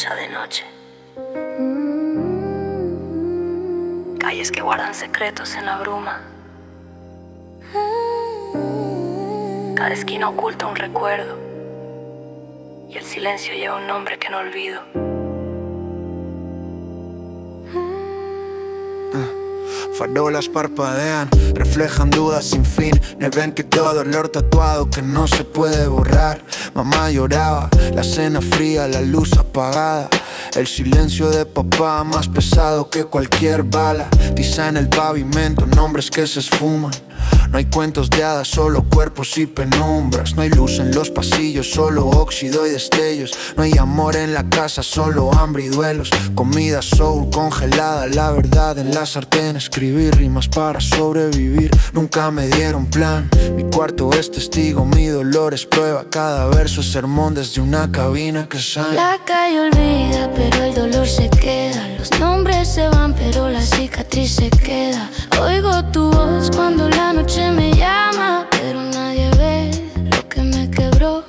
ya de noche. Calles que guardan secretos en la bruma. Cada esquina oculta un recuerdo y el silencio lleva un nombre que no olvido. Farolas parpadean, reflejan dudas sin fin. Me ven que todo dolor tatuado que no se puede borrar. Mamá lloraba, la cena fría, la luz apagada. El silencio de papá más pesado que cualquier bala. Tiza en el pavimento, nombres que se esfuman. No hay cuentos de hadas, solo cuerpos y penumbras. No hay luz en los pasillos, solo óxido y destellos. No hay amor en la casa, solo hambre y duelos. Comida soul congelada, la verdad en la sartén. Escribir rimas para sobrevivir, nunca me dieron plan. Mi cuarto es testigo, mi dolor es prueba. Cada verso es sermón desde una cabina que sale. La calle olvida, pero el dolor se queda. Los nombres se van, pero la cicatriz se queda. Oigo tu voz cuando la noche me llama, pero nadie ve lo que me quebró.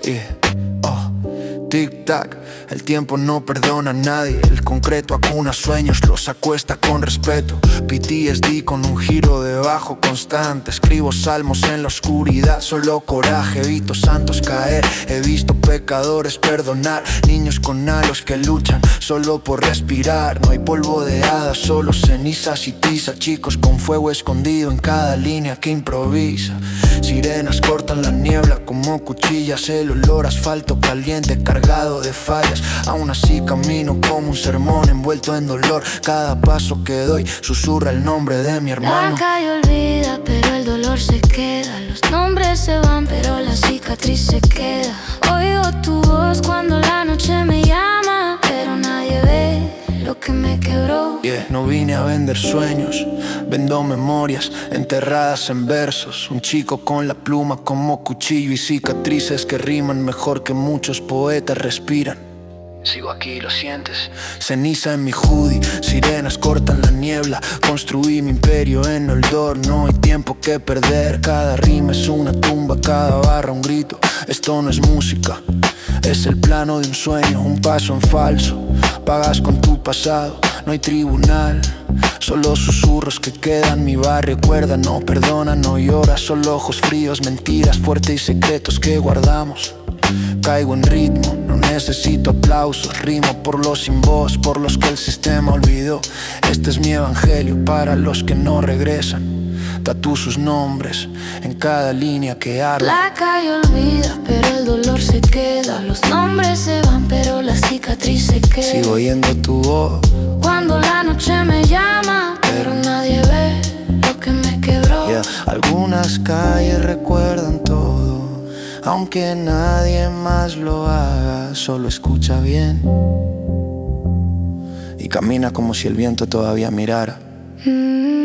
Tic-tac, el tiempo no perdona a nadie. El concreto acuna sueños, los acuesta con respeto. PTSD con un giro de bajo constante. Escribo salmos en la oscuridad, solo coraje. He visto santos caer, he visto pecadores perdonar. Niños con halos que luchan solo por respirar. No hay polvo de hadas, solo cenizas y tiza. Chicos con fuego escondido en cada línea que improvisa. Sirenas cortan la niebla como cuchillas. El olor a asfalto caliente cargado de fallas. Aún así camino como un sermón envuelto en dolor. Cada paso que doy susurra el nombre de mi hermano. La calle olvida, pero el dolor se queda. Los nombres se van, pero la cicatriz se queda. Oigo tu voz cuando la noche me llama, pero nadie ve lo que me quebró. No vine a vender sueños, vendo memorias enterradas en versos. Un chico con la pluma como cuchillo y cicatrices que riman mejor que muchos poetas respiran. Sigo aquí, ¿lo sientes? Ceniza en mi hoodie, sirenas cortan la niebla. Construí mi imperio en Noldor, no hay tiempo que perder. Cada rima es una tumba, cada barra un grito. Esto no es música, es el plano de un sueño, un paso en falso. Pagas con tu pasado, no hay tribunal. Solo susurros que quedan, mi barrio cuerda. No perdona, no llora, solo ojos fríos. Mentiras fuertes y secretos que guardamos. Caigo en ritmo, no necesito aplausos. Rimo por los sin voz, por los que el sistema olvidó. Este es mi evangelio para los que no regresan. Tatúo sus nombres en cada línea que habla. La calle olvida, pero el dolor se queda. Los nombres se van, pero la cicatriz se queda. Sigo oyendo tu voz cuando la noche me llama, pero nadie ve lo que me quebró. Algunas calles recuerdan todo, aunque nadie más lo haga. Solo escucha bien y camina como si el viento todavía mirara.